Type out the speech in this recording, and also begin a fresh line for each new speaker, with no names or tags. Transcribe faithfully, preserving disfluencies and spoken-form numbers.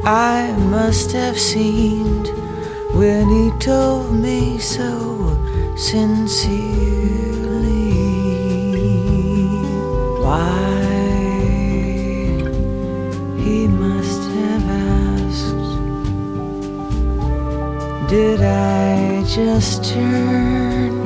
I must have seemed when he told me so sincerely. Why he must have asked, did I just turn